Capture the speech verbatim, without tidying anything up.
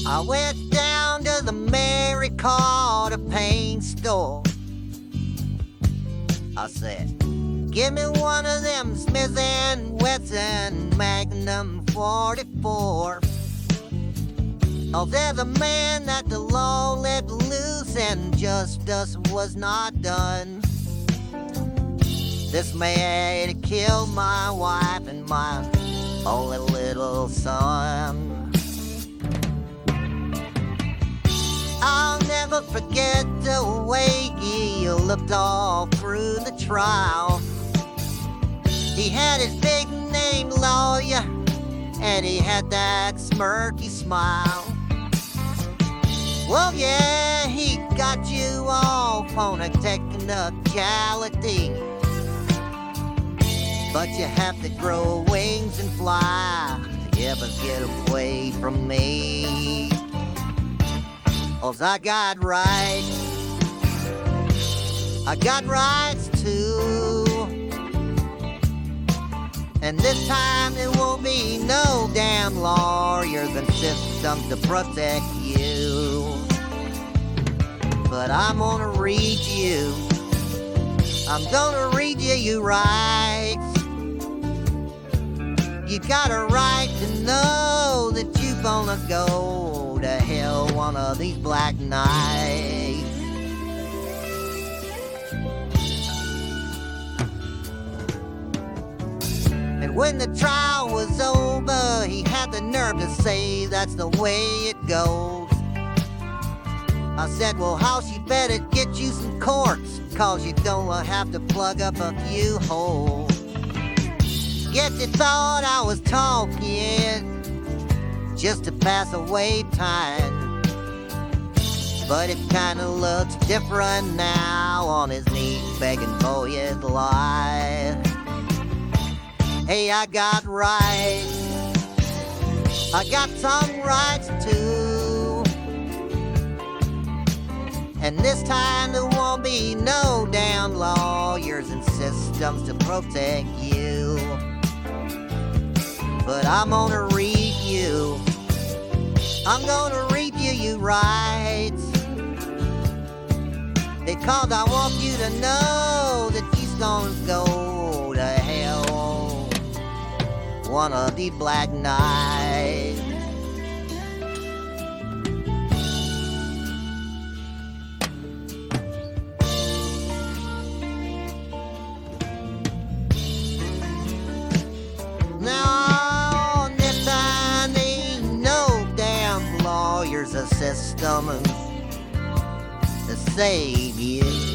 I went down to the Mary Carter paint store. I said, give me one of them Smith and Wesson Magnum forty-four. Oh, they're the man that the law let loose and justice was not done. This man had killed my wife and my only little son. I'll never forget the way he looked all through the trial. He had his big name lawyer, and he had that smirky smile. Well, yeah, he got you off on a technicality, but you have to grow wings and fly to ever get away from me. 'Cause I got rights, I got rights too. And this time there won't be no damn lawyers and systems to protect you. But I'm gonna read you, I'm gonna read you your rights. You got a right to know that you're gonna go to hell one of these black nights. And when the trial was over, he had the nerve to say that's the way it goes. I said, well, House, you better get you some corks, 'cause you don't have to plug up a few holes. Guess you thought I was talking just to pass away time, but it kinda looks different now, on his knees begging for his life. Hey, I got rights, I got some rights too. And this time there won't be no damn lawyers and systems to protect you. But I'm gonna read you, I'm gonna read you your rights, because I want you to know that you're gonna go to hell one of these black nights. Now, this time ain't no damn lawyers a system to save you.